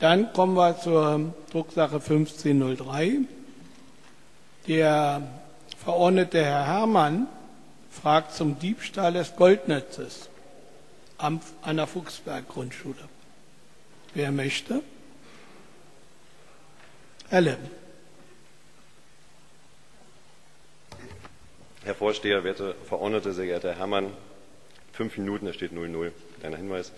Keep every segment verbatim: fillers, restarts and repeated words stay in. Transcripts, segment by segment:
Dann kommen wir zur Drucksache fünfzehn null drei. Der Verordnete Herr Herrmann fragt zum Diebstahl des Goldnetzes an der Fuchsberg-Grundschule. Wer möchte? Herr Lemm. Herr Vorsteher, werte Verordnete, sehr geehrter Herr Herrmann, fünf Minuten, da steht null null, kleiner Hinweis.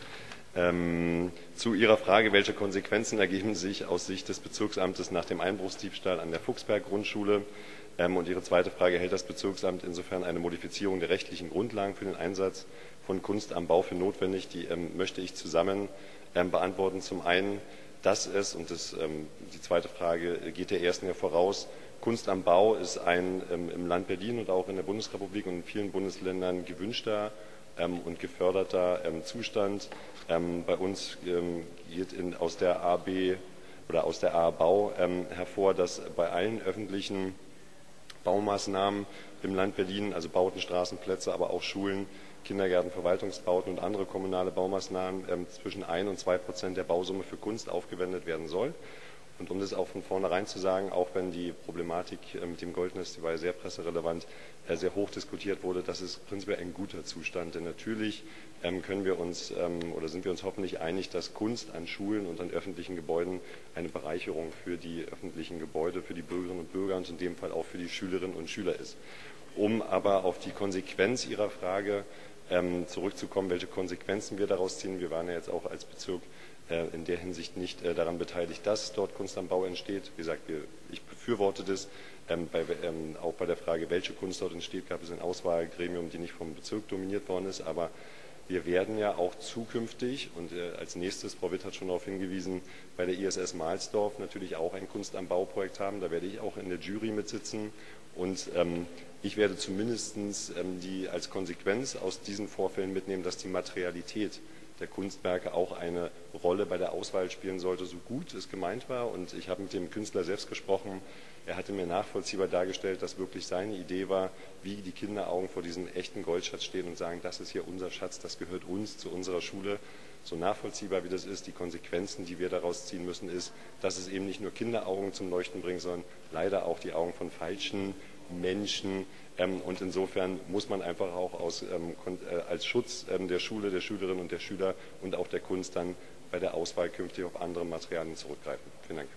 Ähm, zu Ihrer Frage, welche Konsequenzen ergeben sich aus Sicht des Bezirksamtes nach dem Einbruchsdiebstahl an der Fuchsberg-Grundschule? Ähm, und Ihre zweite Frage, hält das Bezirksamt insofern eine Modifizierung der rechtlichen Grundlagen für den Einsatz von Kunst am Bau für notwendig? Die ähm, möchte ich zusammen ähm, beantworten. Zum einen, dass es, und das, ähm, die zweite Frage geht der ersten ja voraus, Kunst am Bau ist ein ähm, im Land Berlin und auch in der Bundesrepublik und in vielen Bundesländern gewünschter ähm, und geförderter ähm, Zustand. Ähm, bei uns ähm, geht in, aus der A B oder aus der A Bau ähm, hervor, dass bei allen öffentlichen Baumaßnahmen im Land Berlin, also Bauten, Straßenplätze, aber auch Schulen, Kindergärten, Verwaltungsbauten und andere kommunale Baumaßnahmen ähm, zwischen ein und zwei Prozent der Bausumme für Kunst aufgewendet werden soll. Und um das auch von vornherein zu sagen, auch wenn die Problematik mit dem Goldnest, die war ja sehr presserelevant, sehr hoch diskutiert wurde, das ist prinzipiell ein guter Zustand. Denn natürlich können wir uns oder sind wir uns hoffentlich einig, dass Kunst an Schulen und an öffentlichen Gebäuden eine Bereicherung für die öffentlichen Gebäude, für die Bürgerinnen und Bürger und in dem Fall auch für die Schülerinnen und Schüler ist. Um aber auf die Konsequenz Ihrer Frage zurückzukommen, welche Konsequenzen wir daraus ziehen. Wir waren ja jetzt auch als Bezirk in der Hinsicht nicht daran beteiligt, dass dort Kunst am Bau entsteht. Wie gesagt, wir, ich befürworte das. Ähm, bei, ähm, auch bei der Frage, welche Kunst dort entsteht, gab es ein Auswahlgremium, die nicht vom Bezirk dominiert worden ist. Aber wir werden ja auch zukünftig, und äh, als nächstes, Frau Witt hat schon darauf hingewiesen, bei der I S S Mahlsdorf natürlich auch ein Kunst am Bau-Projekt haben. Da werde ich auch in der Jury mitsitzen. Und ähm, ich werde zumindest ähm, die als Konsequenz aus diesen Vorfällen mitnehmen, dass die Materialität der Kunstwerke auch eine Rolle bei der Auswahl spielen sollte, so gut es gemeint war. Und ich habe mit dem Künstler selbst gesprochen. Er hatte mir nachvollziehbar dargestellt, dass wirklich seine Idee war, wie die Kinderaugen vor diesem echten Goldschatz stehen und sagen, das ist hier unser Schatz, das gehört uns, zu unserer Schule. So nachvollziehbar wie das ist, die Konsequenzen, die wir daraus ziehen müssen, ist, dass es eben nicht nur Kinderaugen zum Leuchten bringt, sondern leider auch die Augen von falschen Menschen. Ähm, und insofern muss man einfach auch aus, ähm, äh, als Schutz ähm, der Schule, der Schülerinnen und der Schüler und auch der Kunst dann bei der Auswahl künftig auf andere Materialien zurückgreifen. Vielen Dank.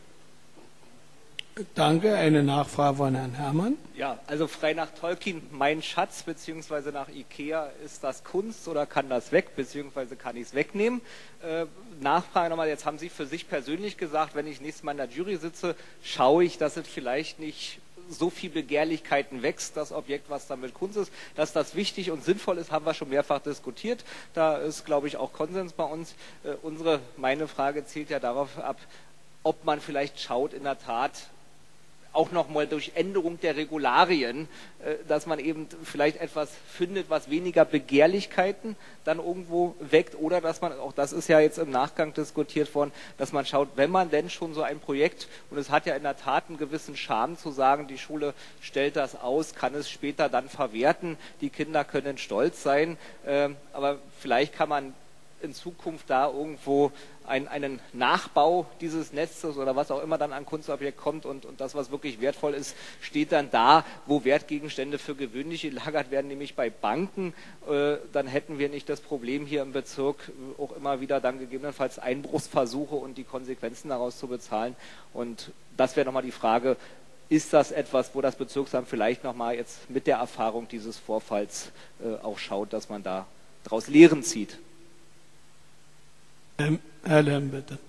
Danke. Eine Nachfrage von Herrn Herrmann. Ja, also frei nach Tolkien, mein Schatz, beziehungsweise nach Ikea, ist das Kunst oder kann das weg, beziehungsweise kann ich es wegnehmen? Äh, Nachfrage nochmal, jetzt haben Sie für sich persönlich gesagt, wenn ich nächstes Mal in der Jury sitze, schaue ich, dass es vielleicht nicht so viel Begehrlichkeiten wächst, das Objekt, was damit Kunst ist. Dass das wichtig und sinnvoll ist, haben wir schon mehrfach diskutiert. Da ist, glaube ich, auch Konsens bei uns. Äh, unsere, meine Frage zielt ja darauf ab, ob man vielleicht schaut, in der Tat, auch nochmal durch Änderung der Regularien, dass man eben vielleicht etwas findet, was weniger Begehrlichkeiten dann irgendwo weckt, oder dass man, auch das ist ja jetzt im Nachgang diskutiert worden, dass man schaut, wenn man denn schon so ein Projekt, und es hat ja in der Tat einen gewissen Charme zu sagen, die Schule stellt das aus, kann es später dann verwerten, die Kinder können stolz sein, aber vielleicht kann man in Zukunft da irgendwo ein, einen Nachbau dieses Netzes oder was auch immer dann an Kunstobjekt kommt und, und das, was wirklich wertvoll ist, steht dann da, wo Wertgegenstände für gewöhnlich gelagert werden, nämlich bei Banken. Äh, dann hätten wir nicht das Problem hier im Bezirk, auch immer wieder dann gegebenenfalls Einbruchsversuche und die Konsequenzen daraus zu bezahlen. Und das wäre nochmal die Frage, ist das etwas, wo das Bezirksamt vielleicht nochmal jetzt mit der Erfahrung dieses Vorfalls äh, auch schaut, dass man da daraus Lehren zieht? Herr Lemm, bitte.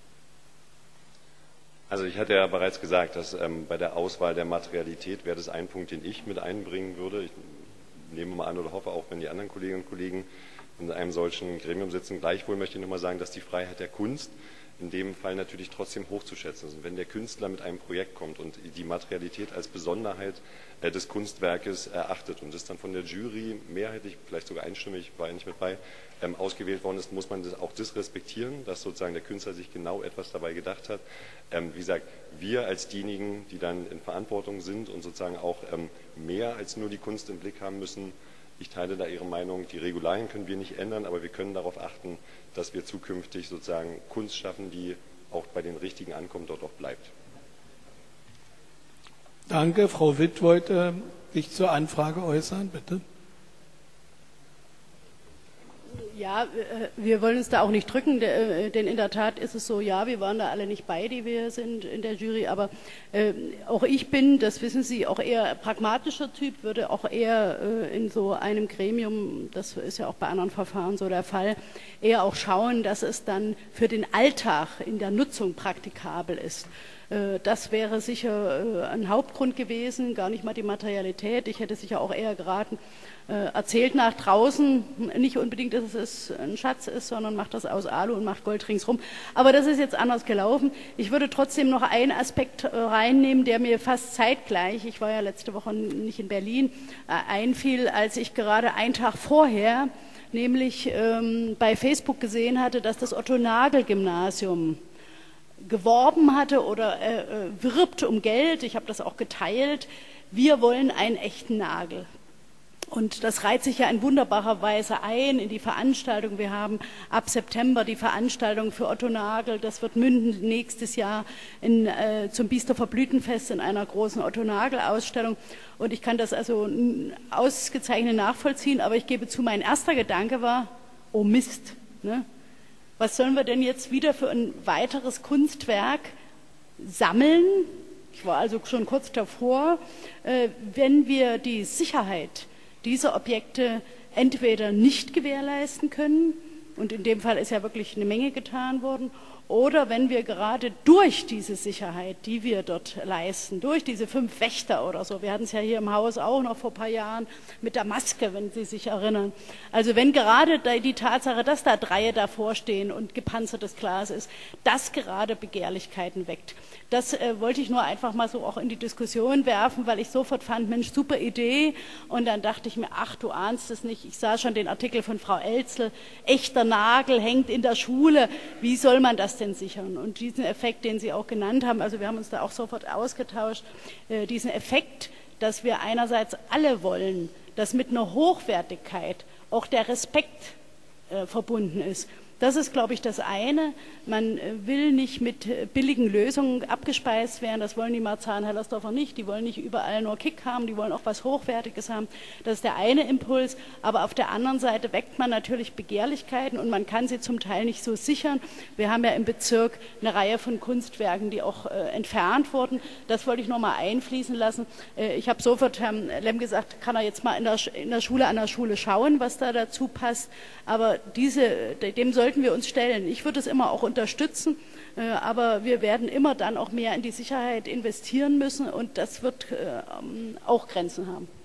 Also ich hatte ja bereits gesagt, dass ähm, bei der Auswahl der Materialität wäre das ein Punkt, den ich mit einbringen würde. Ich nehme mal an oder hoffe auch, wenn die anderen Kolleginnen und Kollegen in einem solchen Gremium sitzen. Gleichwohl möchte ich nochmal sagen, dass die Freiheit der Kunst in dem Fall natürlich trotzdem hochzuschätzen ist. Und wenn der Künstler mit einem Projekt kommt und die Materialität als Besonderheit äh, des Kunstwerkes erachtet und das dann von der Jury mehrheitlich, vielleicht sogar einstimmig, war ich nicht mit bei, ähm, ausgewählt worden ist, muss man das auch das respektieren, dass sozusagen der Künstler sich genau etwas dabei gedacht hat. Ähm, wie gesagt, wir als diejenigen, die dann in Verantwortung sind und sozusagen auch ähm, mehr als nur die Kunst im Blick haben müssen, ich teile da Ihre Meinung, die Regularien können wir nicht ändern, aber wir können darauf achten, dass wir zukünftig sozusagen Kunst schaffen, die auch bei den Richtigen ankommt, dort auch bleibt. Danke. Frau Witt wollte sich zur Anfrage äußern, bitte. Ja, wir wollen uns da auch nicht drücken, denn in der Tat ist es so, ja, wir waren da alle nicht bei, die wir sind in der Jury, aber äh, auch ich bin, das wissen Sie, auch eher pragmatischer Typ, würde auch eher äh, in so einem Gremium, das ist ja auch bei anderen Verfahren so der Fall, eher auch schauen, dass es dann für den Alltag in der Nutzung praktikabel ist. Das wäre sicher ein Hauptgrund gewesen, gar nicht mal die Materialität. Ich hätte sicher auch eher geraten, erzählt nach draußen, nicht unbedingt, dass es ein Schatz ist, sondern macht das aus Alu und macht Gold ringsrum. Aber das ist jetzt anders gelaufen. Ich würde trotzdem noch einen Aspekt reinnehmen, der mir fast zeitgleich, ich war ja letzte Woche nicht in Berlin, einfiel, als ich gerade einen Tag vorher, nämlich ähm, bei Facebook gesehen hatte, dass das Otto-Nagel-Gymnasium geworben hatte oder äh, wirbt um Geld, ich habe das auch geteilt, wir wollen einen echten Nagel. Und das reiht sich ja in wunderbarer Weise ein in die Veranstaltung. Wir haben ab September die Veranstaltung für Otto Nagel, das wird münden nächstes Jahr in, äh, zum Biesdorfer Blütenfest in einer großen Otto Nagel Ausstellung. Und ich kann das also ausgezeichnet nachvollziehen, aber ich gebe zu, mein erster Gedanke war, oh Mist, ne? Was sollen wir denn jetzt wieder für ein weiteres Kunstwerk sammeln? Ich war also schon kurz davor, äh, wenn wir die Sicherheit dieser Objekte entweder nicht gewährleisten können, und in dem Fall ist ja wirklich eine Menge getan worden, oder wenn wir gerade durch diese Sicherheit, die wir dort leisten, durch diese fünf Wächter oder so, wir hatten es ja hier im Haus auch noch vor ein paar Jahren mit der Maske, wenn Sie sich erinnern. Also wenn gerade die Tatsache, dass da Dreie davor stehen und gepanzertes Glas ist, das gerade Begehrlichkeiten weckt. Das äh, wollte ich nur einfach mal so auch in die Diskussion werfen, weil ich sofort fand, Mensch, super Idee. Und dann dachte ich mir, ach, du ahnst es nicht. Ich sah schon den Artikel von Frau Elzel, echter Nagel hängt in der Schule. Wie soll man das denn sichern? Und diesen Effekt, den Sie auch genannt haben, also wir haben uns da auch sofort ausgetauscht, äh, diesen Effekt, dass wir einerseits alle wollen, dass mit einer Hochwertigkeit auch der Respekt äh, verbunden ist. Das ist, glaube ich, das eine. Man will nicht mit billigen Lösungen abgespeist werden. Das wollen die Marzahn-Hellersdorfer nicht. Die wollen nicht überall nur Kick haben. Die wollen auch was Hochwertiges haben. Das ist der eine Impuls. Aber auf der anderen Seite weckt man natürlich Begehrlichkeiten und man kann sie zum Teil nicht so sichern. Wir haben ja im Bezirk eine Reihe von Kunstwerken, die auch äh, entfernt wurden. Das wollte ich noch mal einfließen lassen. Äh, ich habe sofort Herrn Lemm gesagt, kann er jetzt mal in der, in der Schule an der Schule schauen, was da dazu passt. Aber diese, dem soll sollten wir uns stellen. Ich würde es immer auch unterstützen, aber wir werden immer dann auch mehr in die Sicherheit investieren müssen und das wird auch Grenzen haben.